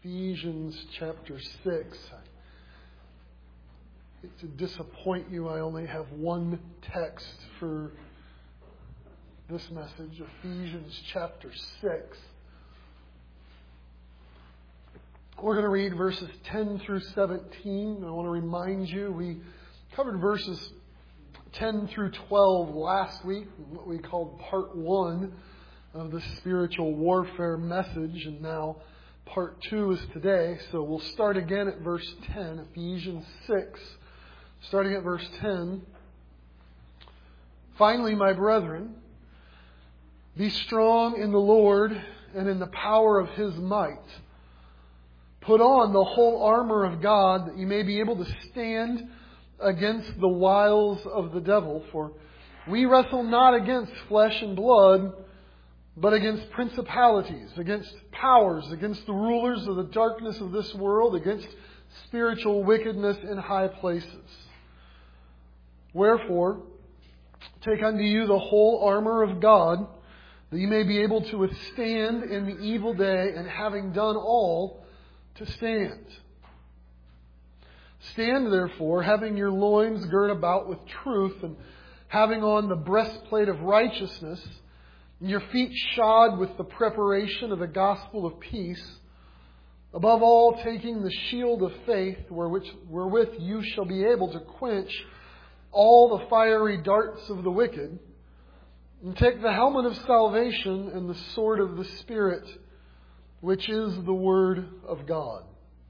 Ephesians chapter 6. I hate to disappoint you, I only have one text for this message, Ephesians chapter 6. We're going to read verses 10 through 17. I want to remind you, we covered verses 10 through 12 last week, what we called part 1 of the spiritual warfare message, and now part 2 is today. So we'll start again at verse 10, Ephesians 6, starting at verse 10. Finally, my brethren, be strong in the Lord and in the power of His might. Put on the whole armor of God, that you may be able to stand against the wiles of the devil. For we wrestle not against flesh and blood, but against principalities, against powers, against the rulers of the darkness of this world, against spiritual wickedness in high places. Wherefore, take unto you the whole armor of God, that you may be able to withstand in the evil day, and having done all, to stand. Stand therefore, having your loins girt about with truth, and having on the breastplate of righteousness, and your feet shod with the preparation of the gospel of peace. Above all, taking the shield of faith, wherewith you shall be able to quench all the fiery darts of the wicked, and take the helmet of salvation and the sword of the Spirit, which is the Word of God.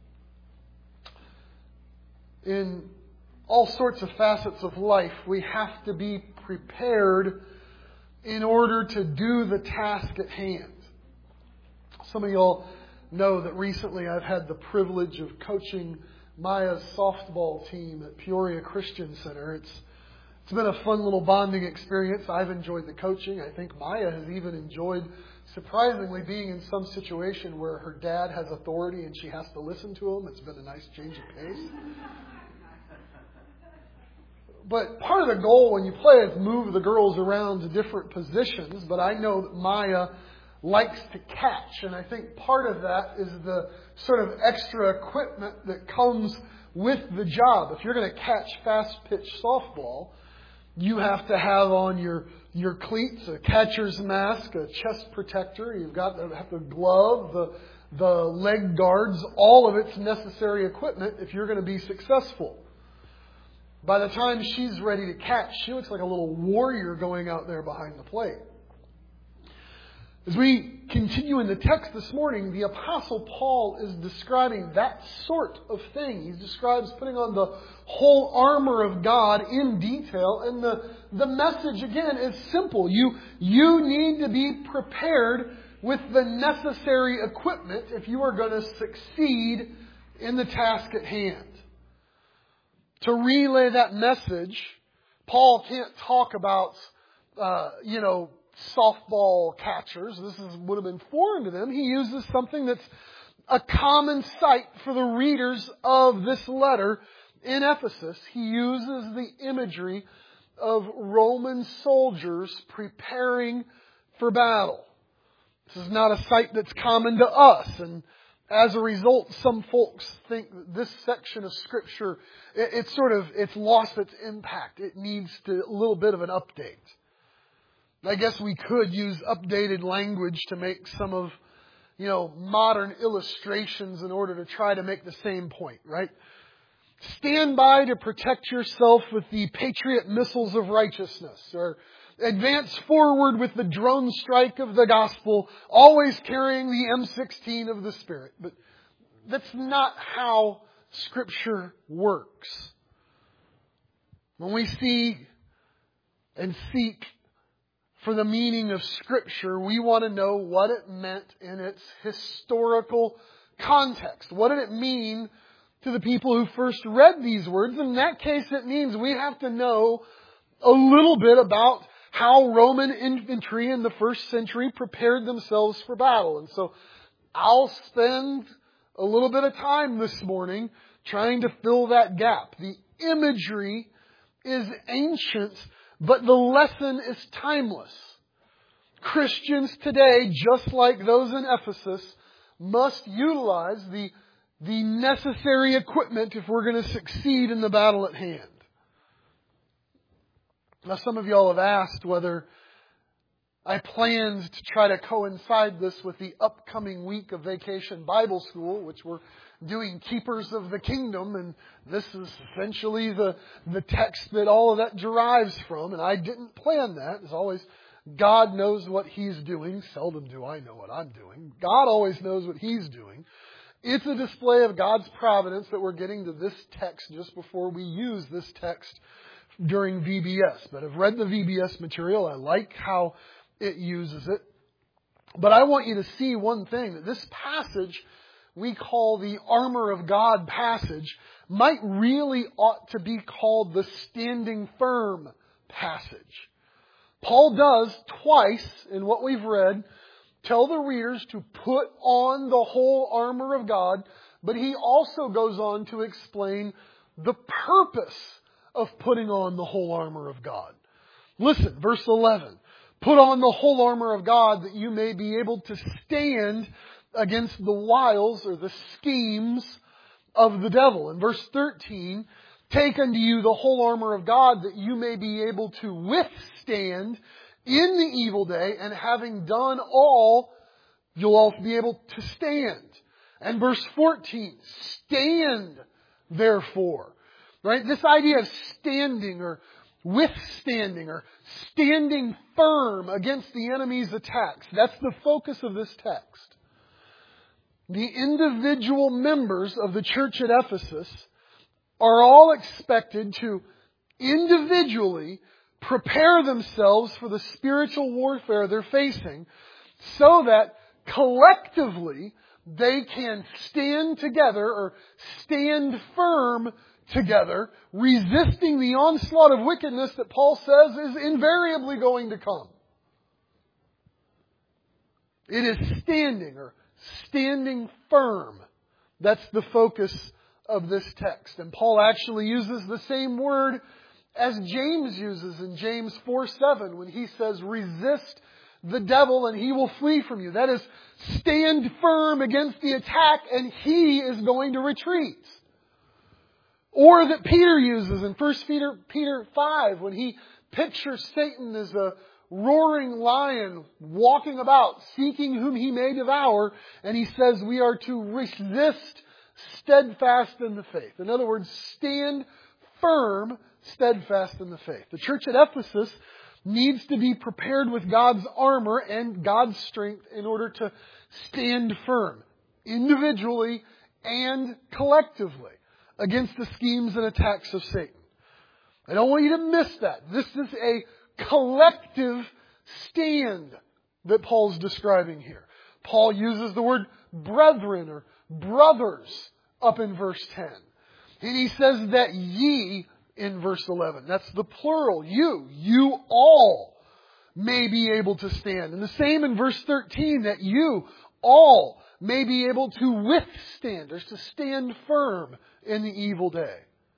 In all sorts of facets of life, we have to be prepared in order to do the task at hand. Some of y'all know that recently I've had the privilege of coaching Maya's softball team at Peoria Christian Center. It's been a fun little bonding experience. I've enjoyed the coaching. I think Maya has even enjoyed, surprisingly, being in some situation where her dad has authority and she has to listen to him. It's been a nice change of pace. But part of the goal when you play is move the girls around to different positions. But I know that Maya likes to catch. And I think part of that is the sort of extra equipment that comes with the job. If you're going to catch fast-pitch softball, you have to have on your cleats, a catcher's mask, a chest protector. You've got to have the glove, the leg guards, all of its necessary equipment if you're going to be successful. By the time she's ready to catch, she looks like a little warrior going out there behind the plate. As we continue in the text this morning, the Apostle Paul is describing that sort of thing. He describes putting on the whole armor of God in detail. And the message, again, is simple. You need to be prepared with the necessary equipment if you are going to succeed in the task at hand. To relay that message, Paul can't talk about, softball catchers. This would have been foreign to them. He uses something that's a common sight for the readers of this letter in Ephesus. He uses the imagery of Roman soldiers preparing for battle. This is not a sight that's common to us, and as a result, some folks think that this section of Scripture, it's lost its impact. It needs a little bit of an update. I guess we could use updated language to make some of, modern illustrations in order to try to make the same point, right? Stand by to protect yourself with the Patriot missiles of righteousness, or advance forward with the drone strike of the gospel, always carrying the M16 of the Spirit. But that's not how Scripture works. When we see and seek for the meaning of Scripture, we want to know what it meant in its historical context. What did it mean to the people who first read these words? In that case, it means we have to know a little bit about how Roman infantry in the first century prepared themselves for battle. And so I'll spend a little bit of time this morning trying to fill that gap. The imagery is ancient, but the lesson is timeless. Christians today, just like those in Ephesus, must utilize the necessary equipment if we're going to succeed in the battle at hand. Now, some of y'all have asked whether I planned to try to coincide this with the upcoming week of Vacation Bible School, which we're doing Keepers of the Kingdom, and this is essentially the text that all of that derives from, and I didn't plan that. As always, God knows what He's doing. Seldom do I know what I'm doing. God always knows what He's doing. It's a display of God's providence that we're getting to this text just before we use this text during VBS. But I've read the VBS material. I like how it uses it. But I want you to see one thing, that this passage we call the armor of God passage might really ought to be called the standing firm passage. Paul does twice in what we've read tell the readers to put on the whole armor of God, but he also goes on to explain the purpose of putting on the whole armor of God. Listen, verse 11. Put on the whole armor of God that you may be able to stand against the wiles or the schemes of the devil. In verse 13, take unto you the whole armor of God that you may be able to withstand in the evil day, and having done all, you'll also be able to stand. And verse 14, stand therefore. Right? This idea of standing or withstanding or standing firm against the enemy's attacks. That's the focus of this text. The individual members of the church at Ephesus are all expected to individually prepare themselves for the spiritual warfare they're facing so that collectively they can stand together or stand firm together, resisting the onslaught of wickedness that Paul says is invariably going to come. It is standing or standing firm. That's the focus of this text. And Paul actually uses the same word as James uses in James 4:7 when he says, resist the devil and he will flee from you. That is, stand firm against the attack and he is going to retreat. Or that Peter uses in 1 Peter 5 when he pictures Satan as a roaring lion walking about, seeking whom he may devour, and he says we are to resist steadfast in the faith. In other words, stand firm, steadfast in the faith. The church at Ephesus needs to be prepared with God's armor and God's strength in order to stand firm, individually and collectively, against the schemes and attacks of Satan. I don't want you to miss that. This is a collective stand that Paul's describing here. Paul uses the word brethren or brothers up in verse 10. And he says that ye in verse 11. That's the plural. You all may be able to stand. And the same in verse 13, that you all may be able to withstand or to stand firm in the evil day.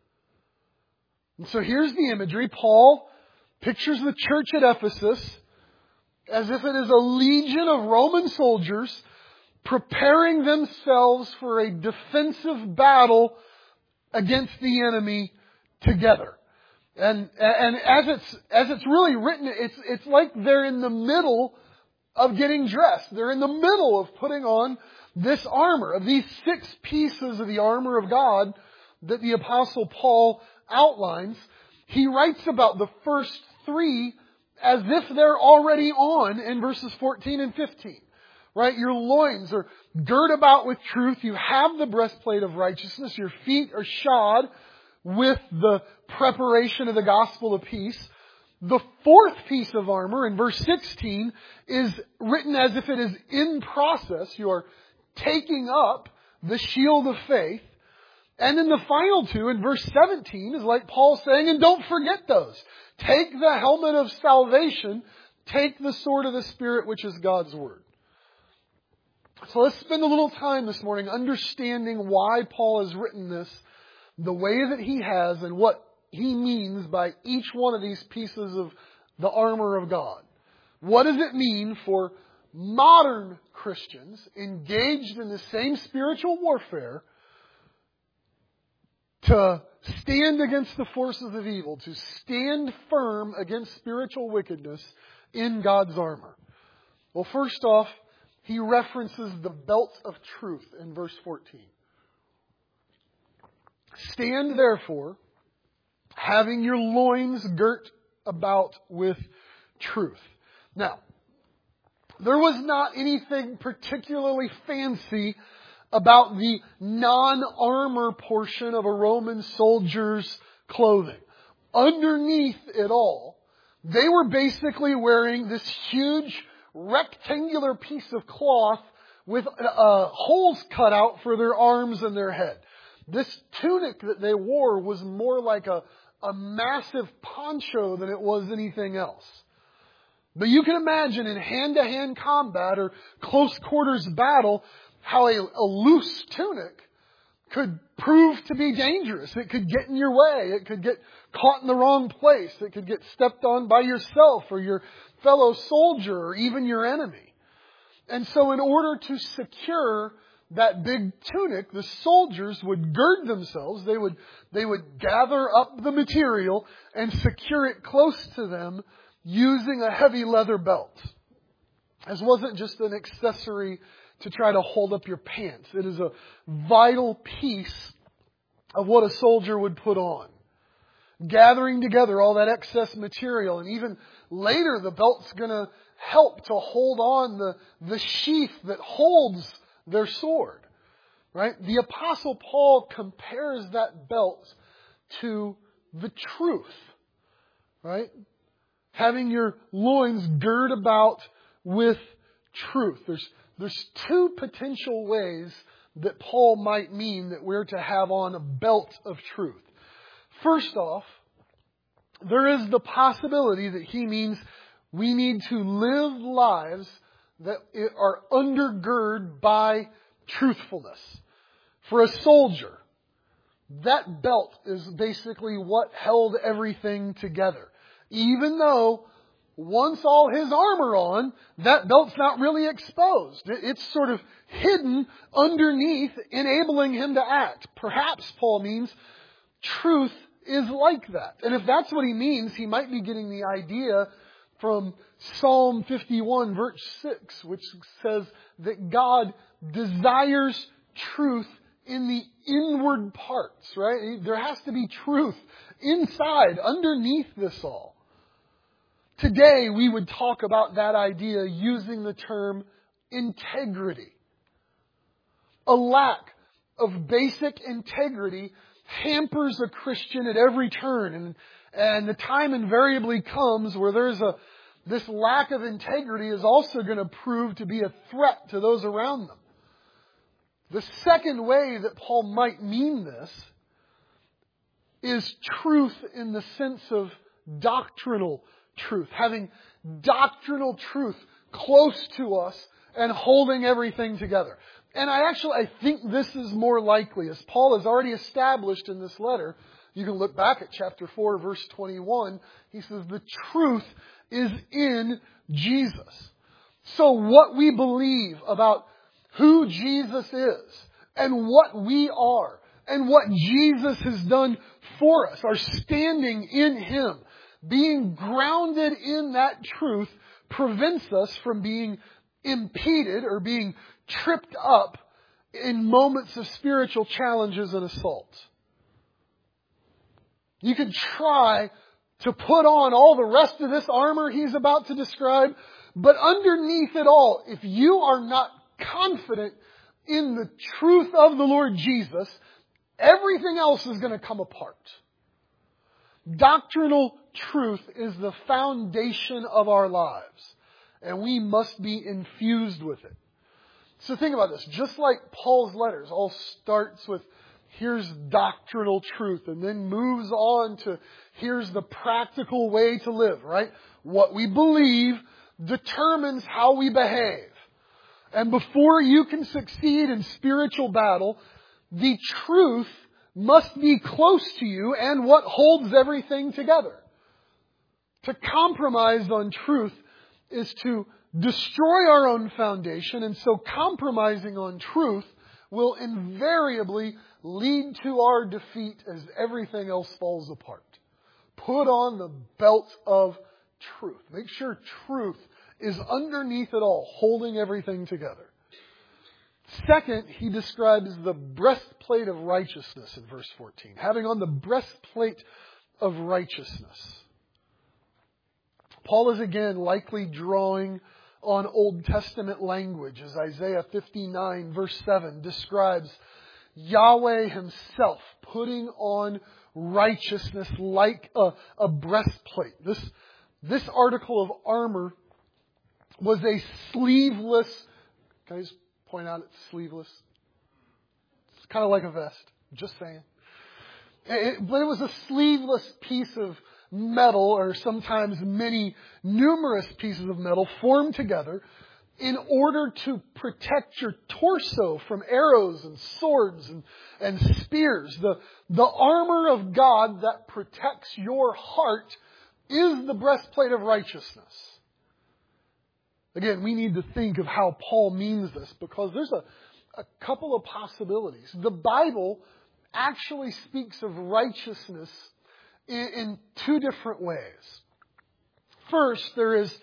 And so here's the imagery. Paul pictures the church at Ephesus as if it is a legion of Roman soldiers preparing themselves for a defensive battle against the enemy together. And as it's really written, it's like they're in the middle of getting dressed. They're in the middle of putting on this armor, of these 6 pieces of the armor of God that the Apostle Paul outlines. He writes about the first 3 as if they're already on in verses 14 and 15. Right? Your loins are girt about with truth. You have the breastplate of righteousness. Your feet are shod with the preparation of the gospel of peace. The 4th piece of armor in verse 16 is written as if it is in process. You are taking up the shield of faith. And then the final 2 in verse 17 is like Paul saying, and don't forget those. Take the helmet of salvation. Take the sword of the Spirit, which is God's Word. So let's spend a little time this morning understanding why Paul has written this the way that he has and what he means by each one of these pieces of the armor of God. What does it mean for modern Christians engaged in the same spiritual warfare to stand against the forces of evil, to stand firm against spiritual wickedness in God's armor? Well, first off, he references the belt of truth in verse 14. Stand therefore, having your loins girt about with truth. Now, there was not anything particularly fancy about the non-armor portion of a Roman soldier's clothing. Underneath it all, they were basically wearing this huge rectangular piece of cloth with holes cut out for their arms and their head. This tunic that they wore was more like a massive poncho than it was anything else. But you can imagine in hand-to-hand combat or close quarters battle how a loose tunic could prove to be dangerous. It could get in your way. It could get caught in the wrong place. It could get stepped on by yourself or your fellow soldier or even your enemy. And so in order to secure that big tunic, the soldiers would gird themselves. They would gather up the material and secure it close to them using a heavy leather belt. This wasn't just an accessory to try to hold up your pants. It is a vital piece of what a soldier would put on. Gathering together all that excess material, and even later the belt's going to help to hold on the sheath that holds their sword. Right? The Apostle Paul compares that belt to the truth. Right? Having your loins girt about with truth. There's two potential ways that Paul might mean that we're to have on a belt of truth. First off, there is the possibility that he means we need to live lives that are undergirded by truthfulness. For a soldier, that belt is basically what held everything together. Even though once all his armor on, that belt's not really exposed. It's sort of hidden underneath, enabling him to act. Perhaps Paul means truth is like that. And if that's what he means, he might be getting the idea from Psalm 51, verse 6, which says that God desires truth in the inward parts, right? There has to be truth inside, underneath this all. Today, we would talk about that idea using the term integrity. A lack of basic integrity hampers a Christian at every turn. And the time invariably comes where this lack of integrity is also going to prove to be a threat to those around them. The second way that Paul might mean this is truth in the sense of doctrinal truth. Having doctrinal truth close to us and holding everything together. And I think this is more likely, as Paul has already established in this letter. You can look back at chapter 4, verse 21. He says, the truth is in Jesus. So what we believe about who Jesus is and what we are and what Jesus has done for us, our standing in Him, being grounded in that truth prevents us from being impeded or being tripped up in moments of spiritual challenges and assaults. You could try to put on all the rest of this armor he's about to describe, but underneath it all, if you are not confident in the truth of the Lord Jesus, everything else is going to come apart. Doctrinal truth is the foundation of our lives, and we must be infused with it. So think about this. Just like Paul's letters all starts with, here's doctrinal truth, and then moves on to, here's the practical way to live, right? What we believe determines how we behave. And before you can succeed in spiritual battle, the truth must be close to you and what holds everything together. To compromise on truth is to destroy our own foundation, and so compromising on truth will invariably lead to our defeat as everything else falls apart. Put on the belt of truth. Make sure truth is underneath it all, holding everything together. Second, he describes the breastplate of righteousness in verse 14. Having on the breastplate of righteousness. Paul is again likely drawing on Old Testament language as Isaiah 59 verse 7 describes Yahweh himself putting on righteousness like a breastplate. This article of armor was a sleeveless, can I just point out it's sleeveless? It's kind of like a vest, just saying. But it was a sleeveless piece of metal, or sometimes numerous pieces of metal formed together in order to protect your torso from arrows and swords and spears. The armor of God that protects your heart is the breastplate of righteousness. Again, we need to think of how Paul means this, because there's a couple of possibilities. The Bible actually speaks of righteousness in two different ways. First, there is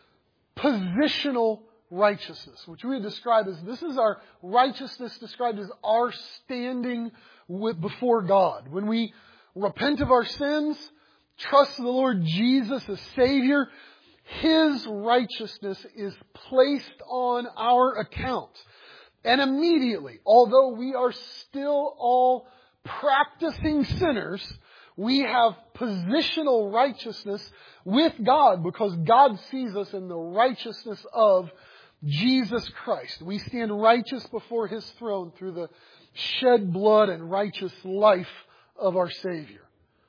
positional righteousness, which we would describe as, this is our righteousness described as our standing before God. When we repent of our sins, trust in the Lord Jesus as Savior, His righteousness is placed on our account. And immediately, although we are still all practicing sinners, we have positional righteousness with God because God sees us in the righteousness of Jesus Christ. We stand righteous before His throne through the shed blood and righteous life of our Savior.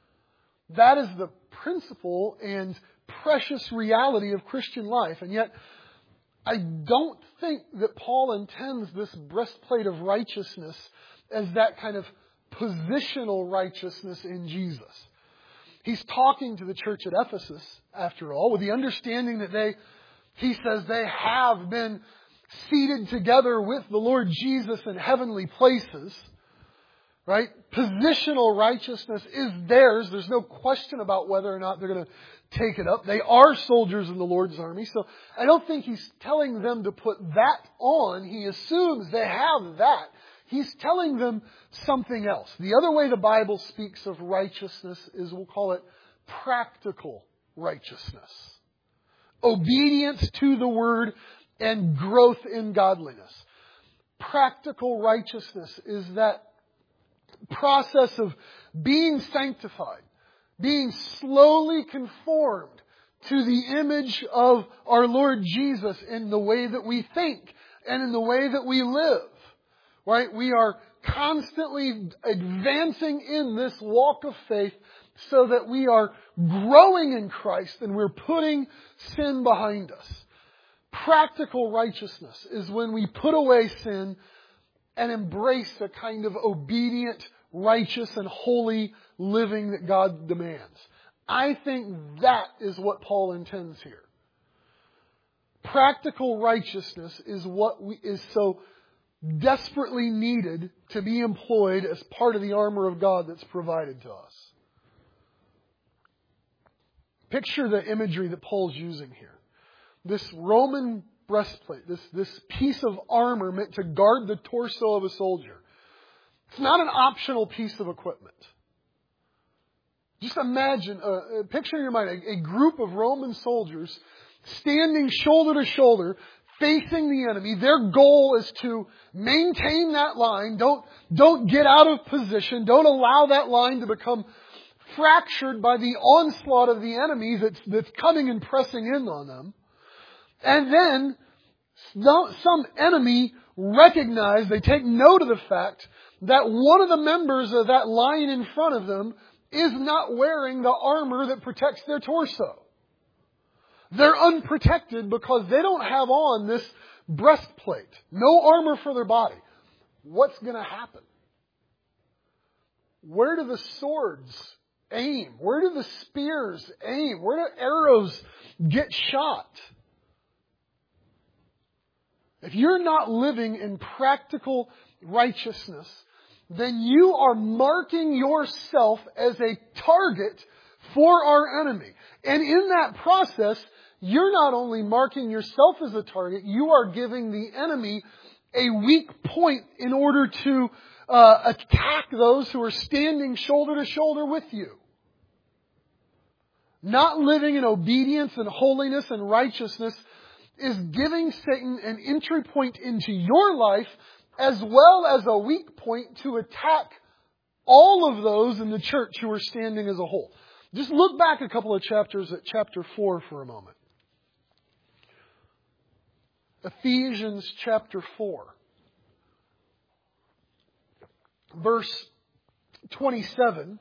That is the principle and precious reality of Christian life. And yet, I don't think that Paul intends this breastplate of righteousness as that kind of positional righteousness in Jesus. He's talking to the church at Ephesus, after all, with the understanding that he says they have been seated together with the Lord Jesus in heavenly places. Right? Positional righteousness is theirs. There's no question about whether or not they're going to take it up. They are soldiers in the Lord's army. So I don't think he's telling them to put that on. He assumes they have that. He's telling them something else. The other way the Bible speaks of righteousness is, we'll call it practical righteousness. Obedience to the Word and growth in godliness. Practical righteousness is that process of being sanctified, being slowly conformed to the image of our Lord Jesus in the way that we think and in the way that we live. Right? We are constantly advancing in this walk of faith so that we are growing in Christ and we're putting sin behind us. Practical righteousness is when we put away sin and embrace a kind of obedient, righteous, and holy living that God demands. I think that is what Paul intends here. Practical righteousness is what is so desperately needed to be employed as part of the armor of God that's provided to us. Picture the imagery that Paul's using here. This Roman breastplate, this piece of armor meant to guard the torso of a soldier. It's not an optional piece of equipment. Just imagine, picture in your mind a group of Roman soldiers standing shoulder to shoulder, facing the enemy. Their goal is to maintain that line. Don't get out of position. Don't allow that line to become fractured by the onslaught of the enemy that's coming and pressing in on them. And then some enemy they take note of the fact that one of the members of that line in front of them is not wearing the armor that protects their torso. They're unprotected because they don't have on this breastplate. No armor for their body. What's going to happen? Where do the swords aim? Where do the spears aim? Where do arrows get shot? if you're not living in practical righteousness, then you are marking yourself as a target for our enemy. And in that process, you're not only marking yourself as a target, you are giving the enemy a weak point in order to attack those who are standing shoulder to shoulder with you. Not living in obedience and holiness and righteousness is giving Satan an entry point into your life as well as a weak point to attack all of those in the church who are standing as a whole. Just look back a couple of chapters at chapter 4 for a moment. Ephesians chapter 4. Verse 27.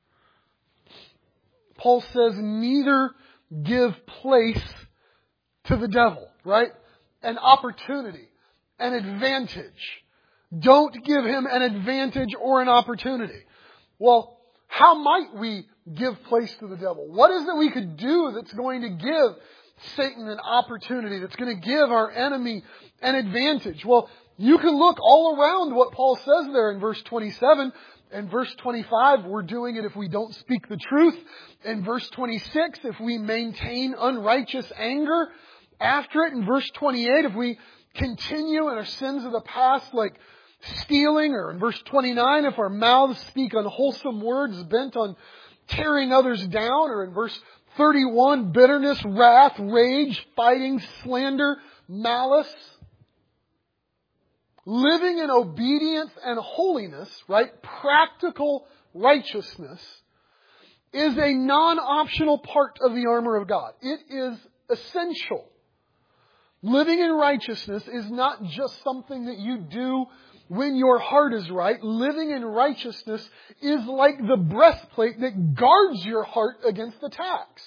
Paul says, neither give place to the devil, right? An opportunity, an advantage. Don't give him an advantage or an opportunity. Well, how might we give place to the devil? What is it we could do that's going to give Satan an opportunity, that's going to give our enemy an advantage? Well, you can look all around what Paul says there in verse 27. In verse 25, we're doing it if we don't speak the truth. In verse 26, if we maintain unrighteous anger after it. In verse 28, if we continue in our sins of the past like stealing. Or in verse 29, if our mouths speak unwholesome words bent on tearing others down. Or in verse 31, bitterness, wrath, rage, fighting, slander, malice. Living in obedience and holiness, right? Practical righteousness is a non-optional part of the armor of God. It is essential. Living in righteousness is not just something that you do when your heart is right. Living in righteousness is like the breastplate that guards your heart against attacks.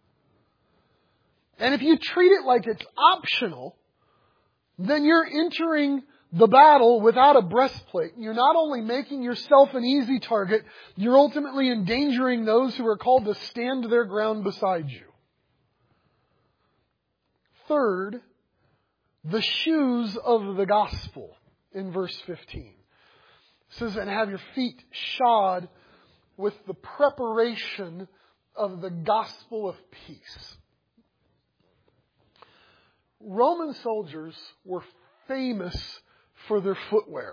And if you treat it like it's optional, then you're entering the battle without a breastplate. You're not only making yourself an easy target, you're ultimately endangering those who are called to stand their ground beside you. Third, the shoes of the gospel in verse 15. It says, and have your feet shod with the preparation of the gospel of peace. Roman soldiers were famous for their footwear.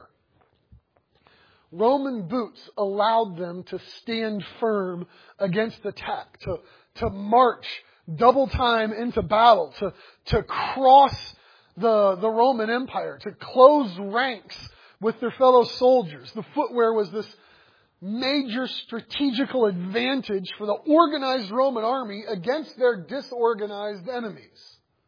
Roman boots allowed them to stand firm against attack, to march double time into battle, to cross the Roman Empire, to close ranks with their fellow soldiers. The footwear was this major strategical advantage for the organized Roman army against their disorganized enemies.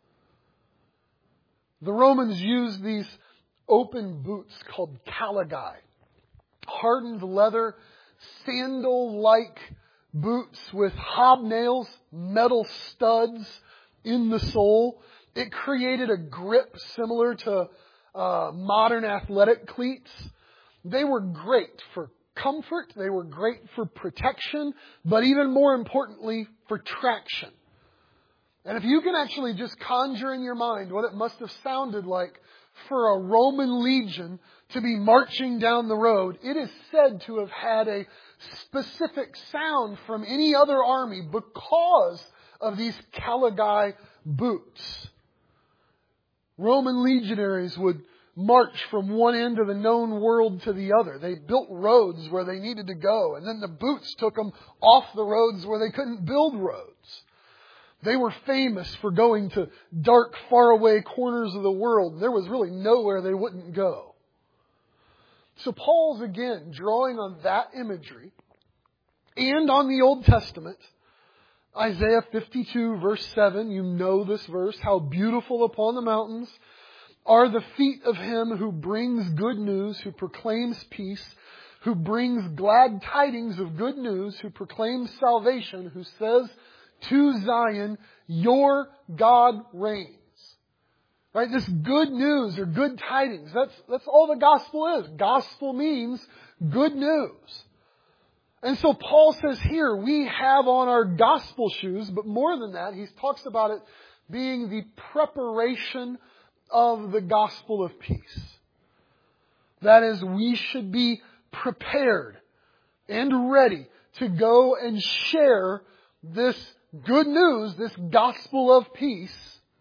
The Romans used these open boots called caligae, hardened leather, sandal-like boots with hobnails, metal studs in the sole. It created a grip similar to modern athletic cleats. They were great for comfort, they were great for protection, but even more importantly, for traction. And if you can actually just conjure in your mind what it must have sounded like for a Roman legion to be marching down the road, it is said to have had a specific sound from any other army because of these caligae boots. Roman legionaries would march from one end of the known world to the other. They built roads where they needed to go, and then the boots took them off the roads where they couldn't build roads. They were famous for going to dark, faraway corners of the world. There was really nowhere they wouldn't go. So Paul's again drawing on that imagery and on the Old Testament. Isaiah 52 verse 7, you know this verse. How beautiful upon the mountains are the feet of him who brings good news, who proclaims peace, who brings glad tidings of good news, who proclaims salvation, who says to Zion, your God reigns. Right? This good news or good tidings, that's all the gospel is. Gospel means good news. And so Paul says here, we have on our gospel shoes, but more than that, he talks about it being the preparation of the gospel of peace. That is, we should be prepared and ready to go and share this good news, this gospel of peace,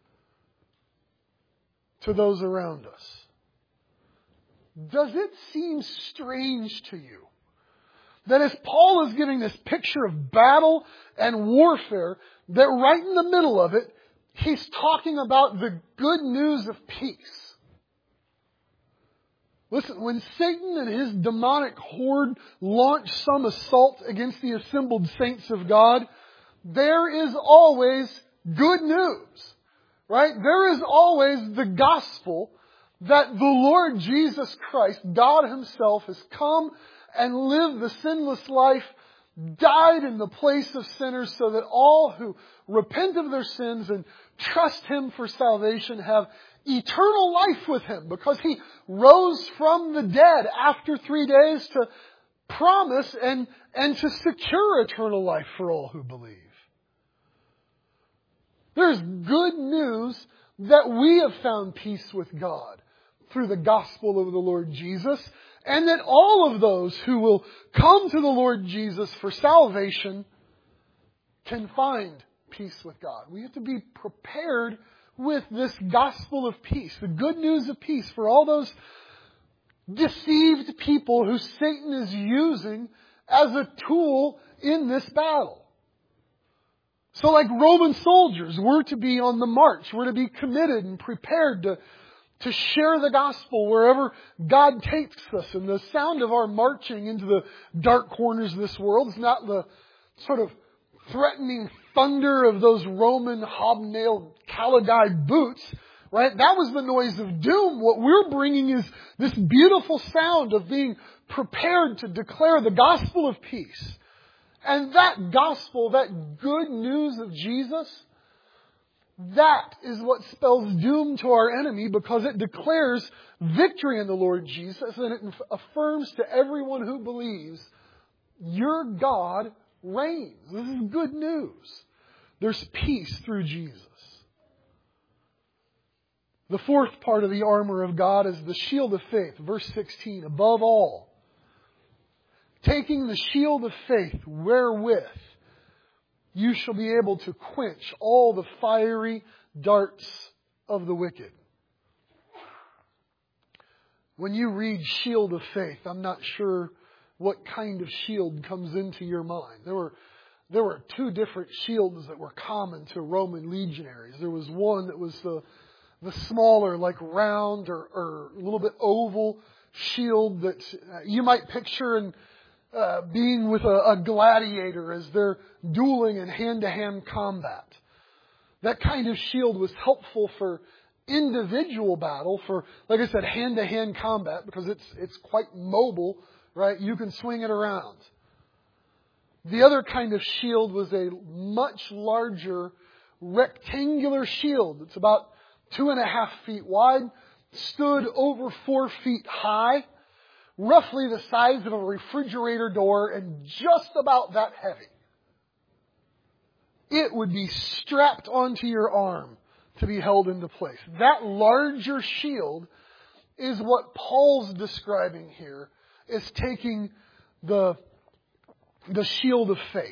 to those around us. Does it seem strange to you that as Paul is giving this picture of battle and warfare, that right in the middle of it, he's talking about the good news of peace? Listen, when Satan and his demonic horde launch some assault against the assembled saints of God, there is always good news, right? There is always the gospel that the Lord Jesus Christ, God Himself, has come and lived the sinless life, died in the place of sinners so that all who repent of their sins and trust Him for salvation have eternal life with Him, because He rose from the dead after 3 days to promise and to secure eternal life for all who believe. There's good news that we have found peace with God through the gospel of the Lord Jesus, and that all of those who will come to the Lord Jesus for salvation can find peace with God. We have to be prepared with this gospel of peace, the good news of peace, for all those deceived people who Satan is using as a tool in this battle. So like Roman soldiers, we're to be on the march. We're to be committed and prepared to share the gospel wherever God takes us. And the sound of our marching into the dark corners of this world is not the sort of threatening thunder of those Roman hobnailed caligae boots, right? That was the noise of doom. What we're bringing is this beautiful sound of being prepared to declare the gospel of peace. And that gospel, that good news of Jesus, that is what spells doom to our enemy, because it declares victory in the Lord Jesus, and it affirms to everyone who believes, your God reigns. This is good news. There's peace through Jesus. The fourth part of the armor of God is the shield of faith. Verse 16, above all, taking the shield of faith wherewith you shall be able to quench all the fiery darts of the wicked. When you read shield of faith, I'm not sure what kind of shield comes into your mind. There were two different shields that were common to Roman legionaries. There was one that was the smaller, like round or a little bit oval shield that you might picture in being with a gladiator as they're dueling in hand-to-hand combat. That kind of shield was helpful for individual battle, for, like I said, hand-to-hand combat, because it's quite mobile, right? You can swing it around. The other kind of shield was a much larger rectangular shield. It's about 2.5 feet wide, stood over 4 feet high, roughly the size of a refrigerator door, and just about that heavy. It would be strapped onto your arm to be held into place. That larger shield is what Paul's describing here as taking the shield of faith.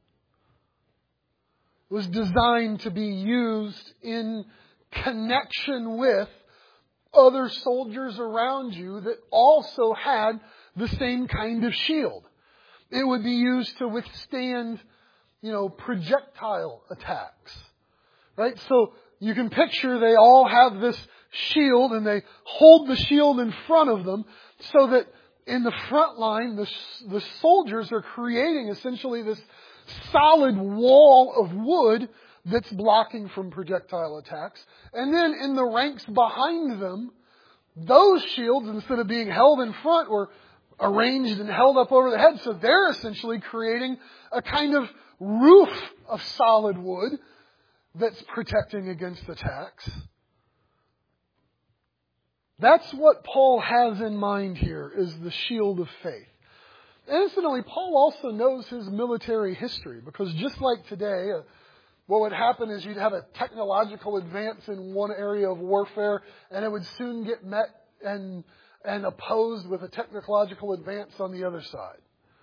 It was designed to be used in connection with other soldiers around you that also had the same kind of shield. It would be used to withstand, projectile attacks. Right? So you can picture they all have this shield, and they hold the shield in front of them so that in the front line, the soldiers are creating essentially this solid wall of wood that's blocking from projectile attacks. And then in the ranks behind them, those shields, instead of being held in front, were arranged and held up over the head. So they're essentially creating a kind of roof of solid wood that's protecting against attacks. That's what Paul has in mind here, is the shield of faith. And incidentally, Paul also knows his military history, because just like today, what would happen is you'd have a technological advance in one area of warfare, and it would soon get met and opposed with a technological advance on the other side.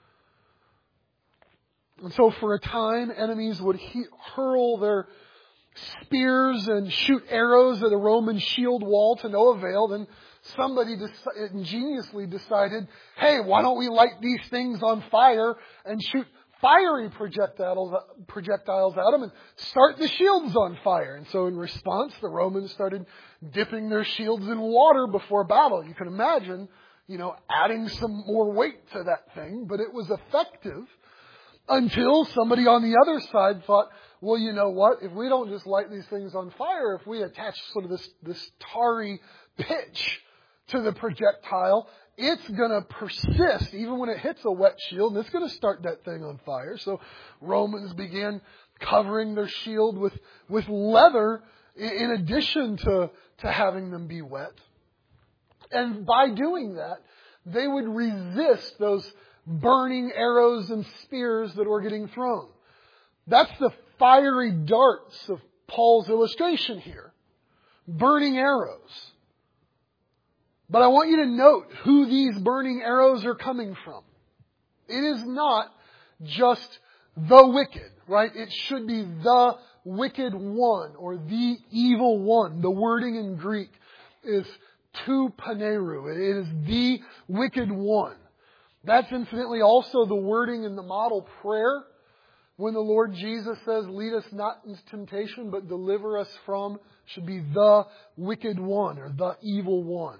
And so for a time, enemies would hurl their spears and shoot arrows at a Roman shield wall to no avail. Then somebody ingeniously decided, hey, why don't we light these things on fire and shoot fiery projectiles at them and start the shields on fire. And so in response, the Romans started dipping their shields in water before battle. You can imagine, adding some more weight to that thing, but it was effective until somebody on the other side thought, well, you know what? If we don't just light these things on fire, if we attach sort of this tarry pitch to the projectile, it's going to persist even when it hits a wet shield, and it's going to start that thing on fire. So Romans began covering their shield with leather in addition to having them be wet. And by doing that, they would resist those burning arrows and spears that were getting thrown. That's the fiery darts of Paul's illustration here. Burning arrows. But I want you to note who these burning arrows are coming from. It is not just the wicked, right? It should be the wicked one or the evil one. The wording in Greek is tu paneru. It is the wicked one. That's incidentally also the wording in the model prayer when the Lord Jesus says, lead us not into temptation, but deliver us from, should be the wicked one or the evil one.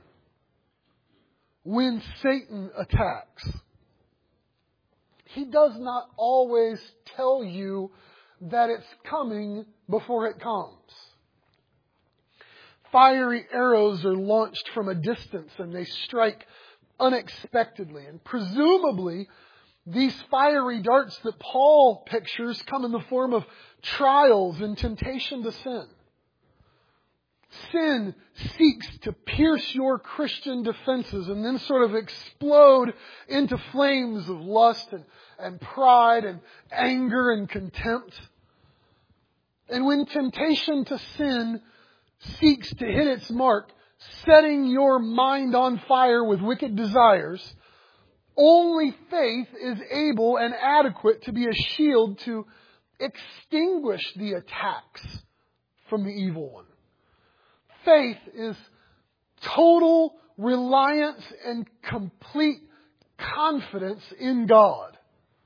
When Satan attacks, he does not always tell you that it's coming before it comes. Fiery arrows are launched from a distance and they strike unexpectedly. And presumably, these fiery darts that Paul pictures come in the form of trials and temptation to sin. Sin seeks to pierce your Christian defenses and then sort of explode into flames of lust and pride and anger and contempt. And when temptation to sin seeks to hit its mark, setting your mind on fire with wicked desires, only faith is able and adequate to be a shield to extinguish the attacks from the evil one. Faith is total reliance and complete confidence in God.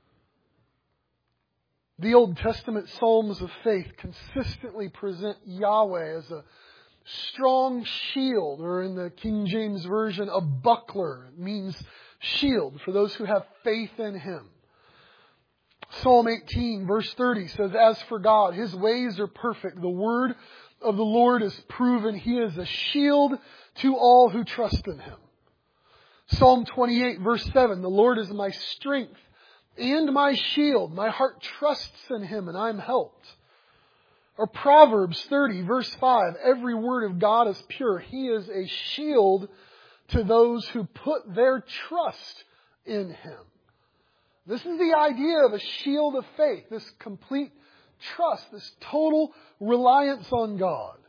The Old Testament Psalms of faith consistently present Yahweh as a strong shield, or in the King James Version, a buckler. It means shield for those who have faith in Him. Psalm 18, verse 30 says, as for God, His ways are perfect. The word of the Lord is proven. He is a shield to all who trust in Him. Psalm 28, verse 7, the Lord is my strength and my shield. My heart trusts in Him and I am helped. Or Proverbs 30, verse 5, every word of God is pure. He is a shield to those who put their trust in Him. This is the idea of a shield of faith, this complete trust, this total reliance on God.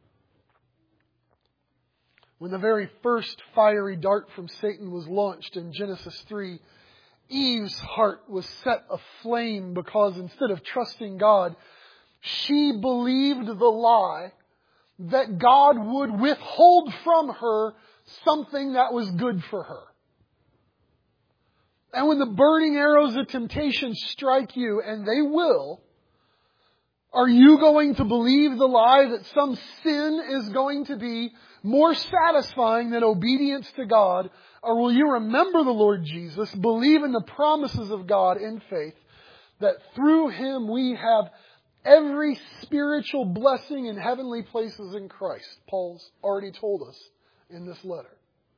When the very first fiery dart from Satan was launched in Genesis 3, Eve's heart was set aflame because instead of trusting God, she believed the lie that God would withhold from her something that was good for her. And when the burning arrows of temptation strike you, and they will, are you going to believe the lie that some sin is going to be more satisfying than obedience to God? Or will you remember the Lord Jesus, believe in the promises of God in faith, that through Him we have every spiritual blessing in heavenly places in Christ? Paul's already told us in this letter.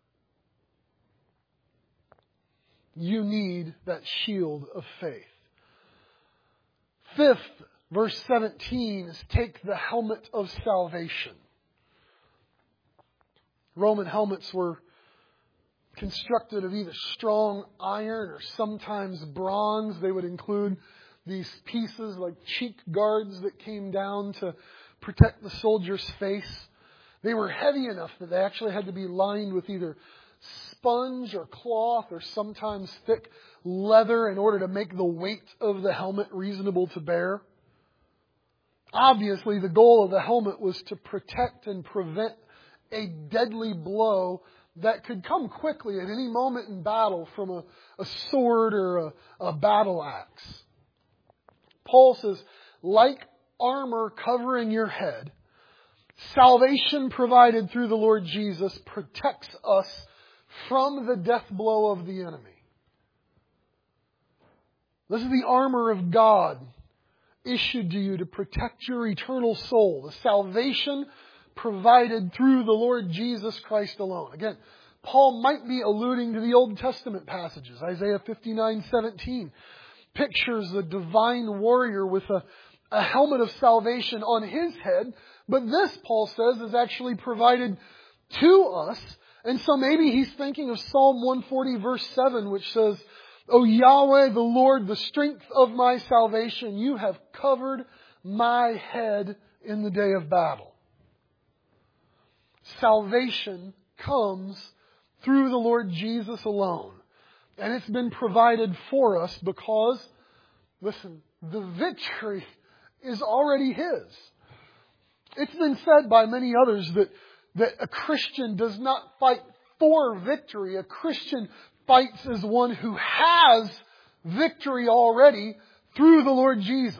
You need that shield of faith. Fifth, verse 17 is take the helmet of salvation. Roman helmets were constructed of either strong iron or sometimes bronze. They would include these pieces like cheek guards that came down to protect the soldier's face. They were heavy enough that they actually had to be lined with either sponge or cloth or sometimes thick leather in order to make the weight of the helmet reasonable to bear. Obviously, the goal of the helmet was to protect and prevent a deadly blow that could come quickly at any moment in battle from a sword or a battle axe. Paul says, like armor covering your head, salvation provided through the Lord Jesus protects us from the death blow of the enemy. This is the armor of God issued to you to protect your eternal soul. The salvation provided through the Lord Jesus Christ alone. Again, Paul might be alluding to the Old Testament passages. Isaiah 59:17 pictures the divine warrior with a helmet of salvation on his head. But this, Paul says, is actually provided to us. And so maybe he's thinking of Psalm 140 verse 7, which says, O Yahweh, the Lord, the strength of my salvation, you have covered my head in the day of battle. Salvation comes through the Lord Jesus alone. And it's been provided for us because, listen, the victory is already His. It's been said by many others that a Christian does not fight for victory. A Christian fights as one who has victory already through the Lord Jesus.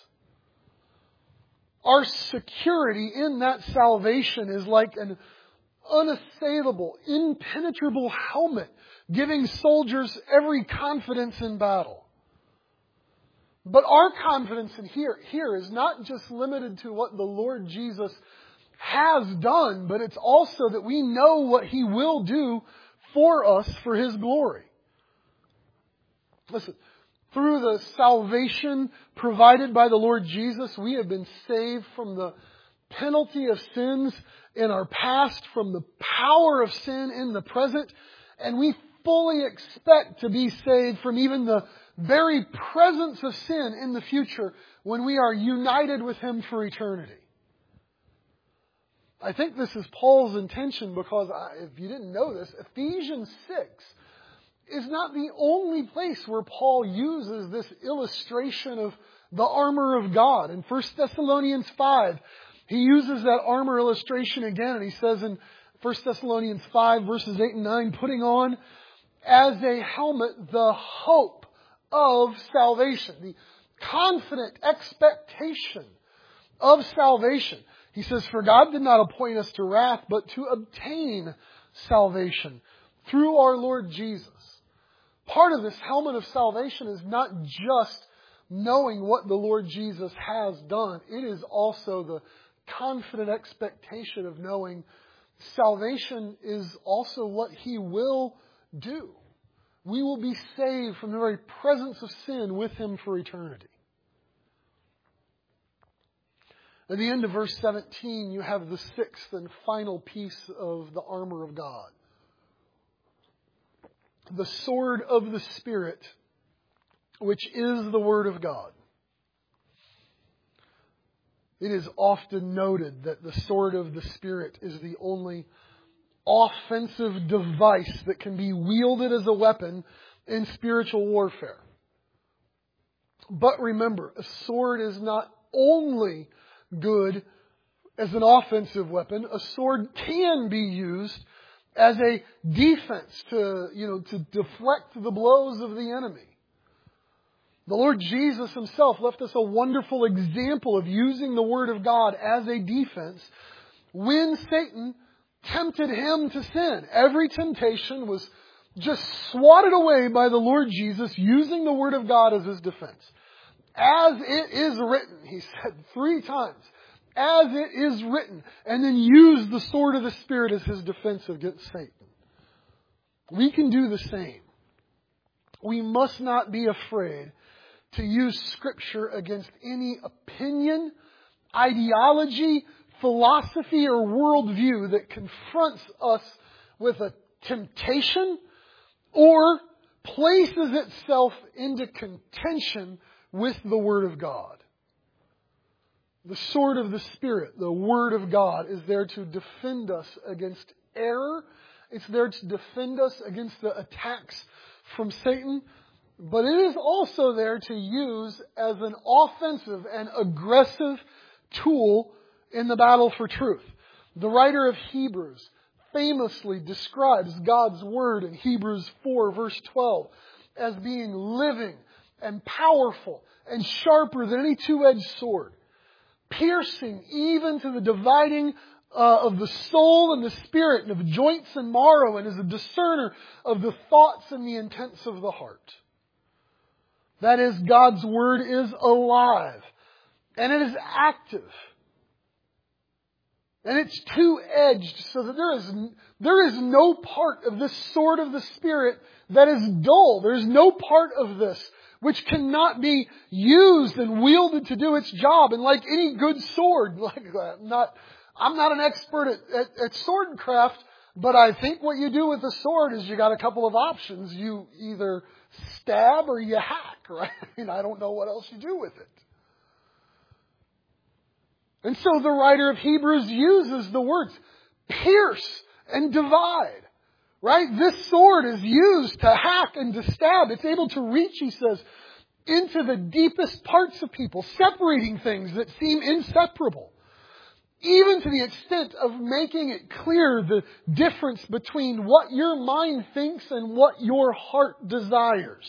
Our security in that salvation is like an unassailable, impenetrable helmet, giving soldiers every confidence in battle. But our confidence in here is not just limited to what the Lord Jesus has done, but it's also that we know what He will do for us for His glory. Listen, through the salvation provided by the Lord Jesus, we have been saved from the penalty of sins in our past, from the power of sin in the present, and we fully expect to be saved from even the very presence of sin in the future when we are united with Him for eternity. I think this is Paul's intention because, if you didn't know this, Ephesians 6 is not the only place where Paul uses this illustration of the armor of God. In 1 Thessalonians 5, he uses that armor illustration again, and he says in 1 Thessalonians 5, verses 8 and 9, putting on as a helmet the hope of salvation, the confident expectation of salvation. He says, for God did not appoint us to wrath, but to obtain salvation through our Lord Jesus. Part of this helmet of salvation is not just knowing what the Lord Jesus has done. It is also the confident expectation of knowing salvation is also what He will do. We will be saved from the very presence of sin with Him for eternity. At the end of verse 17, you have the sixth and final piece of the armor of God. The sword of the Spirit, which is the Word of God. It is often noted that the sword of the Spirit is the only offensive device that can be wielded as a weapon in spiritual warfare. But remember, a sword is not only good as an offensive weapon. A sword can be used as a defense to deflect the blows of the enemy. The Lord Jesus Himself left us a wonderful example of using the Word of God as a defense when Satan tempted Him to sin. Every temptation was just swatted away by the Lord Jesus using the Word of God as His defense. As it is written, He said 3 times, as it is written, and then use the sword of the Spirit as His defense against Satan. We can do the same. We must not be afraid to use Scripture against any opinion, ideology, philosophy, or worldview that confronts us with a temptation or places itself into contention with the Word of God. The sword of the Spirit, the Word of God, is there to defend us against error. It's there to defend us against the attacks from Satan. But it is also there to use as an offensive and aggressive tool in the battle for truth. The writer of Hebrews famously describes God's Word in Hebrews 4 verse 12 as being living and powerful and sharper than any two-edged sword, piercing even to the dividing of the soul and the spirit and of joints and marrow, and is a discerner of the thoughts and the intents of the heart. That is, God's Word is alive and it is active. And it's two-edged, so that there is no part of this sword of the Spirit that is dull. There's no part of this which cannot be used and wielded to do its job. And like any good sword, I'm not an expert at swordcraft, but I think what you do with a sword is you got a couple of options. You either stab or you hack, right? I don't know what else you do with it. And so the writer of Hebrews uses the words pierce and divide. Right? This sword is used to hack and to stab. It's able to reach, he says, into the deepest parts of people, separating things that seem inseparable. Even to the extent of making it clear the difference between what your mind thinks and what your heart desires.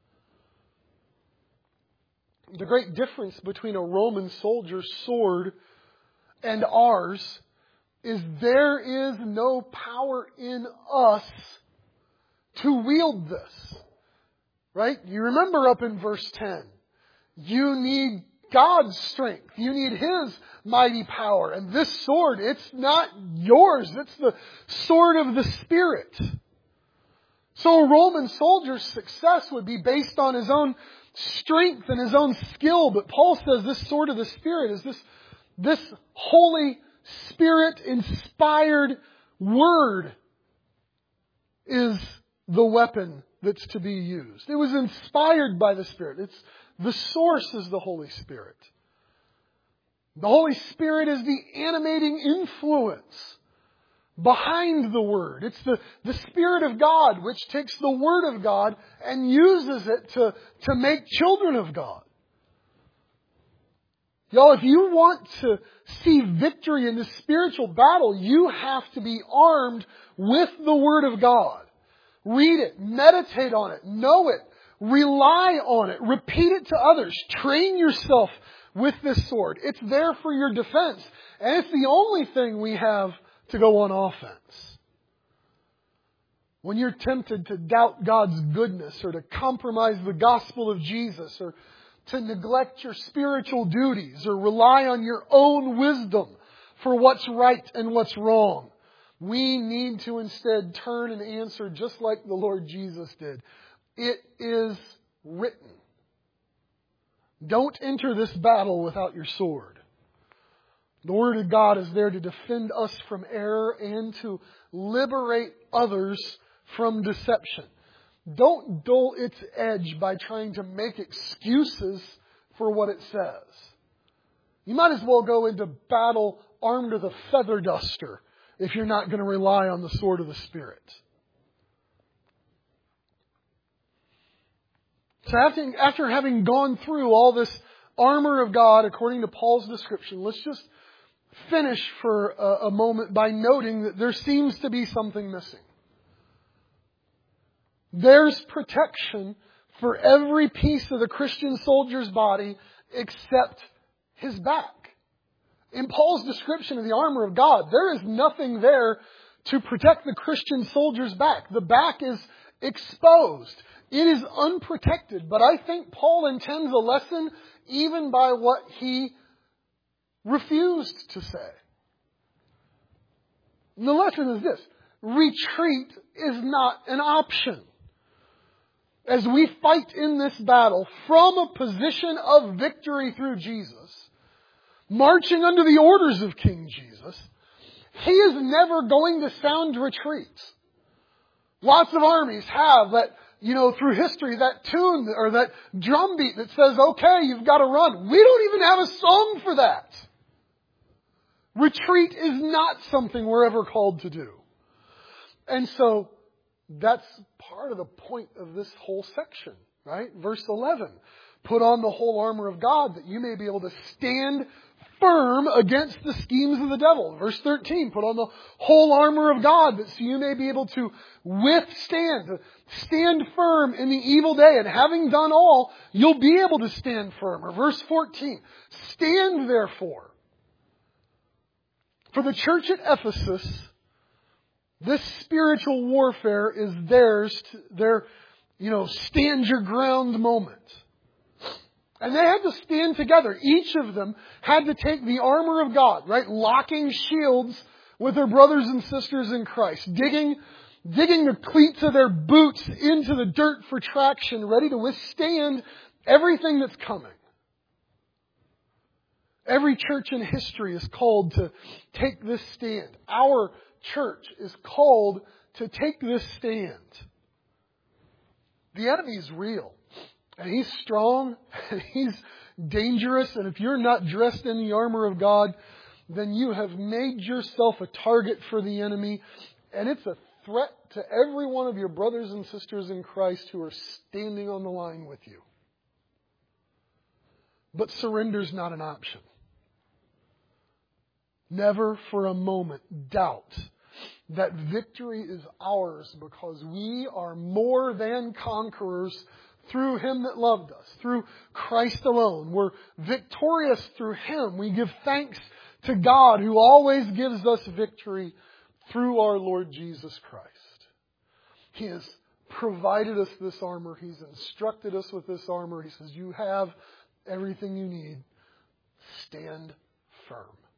The great difference between a Roman soldier's sword and ours is there is no power in us to wield this. Right? You remember up in verse 10. You need God's strength. You need His mighty power. And this sword, it's not yours. It's the sword of the Spirit. So a Roman soldier's success would be based on his own strength and his own skill. But Paul says this sword of the Spirit is this Holy Spirit-inspired Word is the weapon that's to be used. It was inspired by the Spirit. The source is the Holy Spirit. The Holy Spirit is the animating influence behind the Word. It's the Spirit of God which takes the Word of God and uses it to make children of God. Y'all, if you want to see victory in this spiritual battle, you have to be armed with the Word of God. Read it, meditate on it, know it, rely on it, repeat it to others, train yourself with this sword. It's there for your defense, and it's the only thing we have to go on offense. When you're tempted to doubt God's goodness or to compromise the gospel of Jesus or to neglect your spiritual duties or rely on your own wisdom for what's right and what's wrong, we need to instead turn and answer just like the Lord Jesus did. It is written. Don't enter this battle without your sword. The Word of God is there to defend us from error and to liberate others from deception. Don't dull its edge by trying to make excuses for what it says. You might as well go into battle armed with a feather duster if you're not going to rely on the sword of the Spirit. So after having gone through all this armor of God according to Paul's description, let's just finish for a moment by noting that there seems to be something missing. There's protection for every piece of the Christian soldier's body except his back. In Paul's description of the armor of God, there is nothing there to protect the Christian soldier's back. The back is exposed. It is unprotected. But I think Paul intends a lesson even by what he refused to say. And the lesson is this: retreat is not an option. As we fight in this battle from a position of victory through Jesus, marching under the orders of King Jesus, He is never going to sound retreats. Lots of armies have through history, that tune or that drum beat that says, okay, you've got to run. We don't even have a song for that. Retreat is not something we're ever called to do. And so that's part of the point of this whole section, right? Verse 11, put on the whole armor of God that you may be able to stand firm against the schemes of the devil. Verse 13, put on the whole armor of God that so you may be able to withstand, to stand firm in the evil day. And having done all, you'll be able to stand firm. Or verse 14, stand therefore. For the church at Ephesus, this spiritual warfare is theirs, their, stand your ground moment. And they had to stand together. Each of them had to take the armor of God, right? Locking shields with their brothers and sisters in Christ. Digging the cleats of their boots into the dirt for traction, ready to withstand everything that's coming. Every church in history is called to take this stand. Our church is called to take this stand. The enemy is real. And he's strong, and he's dangerous, and if you're not dressed in the armor of God, then you have made yourself a target for the enemy, and it's a threat to every one of your brothers and sisters in Christ who are standing on the line with you. But surrender's not an option. Never for a moment doubt that victory is ours because we are more than conquerors through Him that loved us, through Christ alone. We're victorious through Him. We give thanks to God who always gives us victory through our Lord Jesus Christ. He has provided us this armor. He's instructed us with this armor. He says, you have everything you need. Stand firm.